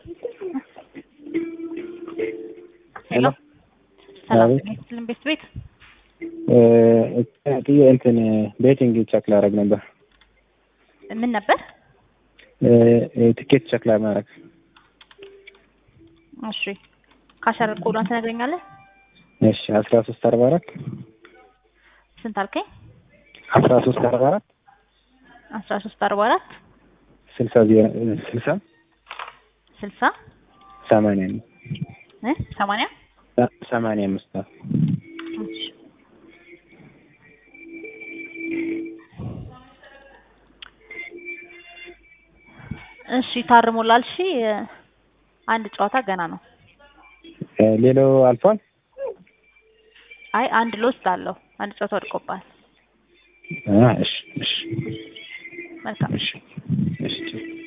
ሄሎ ሰላም ነኝ። ቤት እንትን ቤቲንግ ቼክ ላደርግ ነበር። ምን ነበር? ትኬት ቼክ ለማድረግ። እሺ ካሸር ኮዷን ትነግረኛለህ? እሺ 1344 ስንት አልከኝ? 1344 1344 60 80 80 85 እሺ ታርሞላል። እሺ አንድ ጨዋታ ገና ነው። ሌላው አልፏል። አይ አንድ ሎስት አለው። አንድ ጨዋታ ወድቆባል። እሺ መልካም። እሺ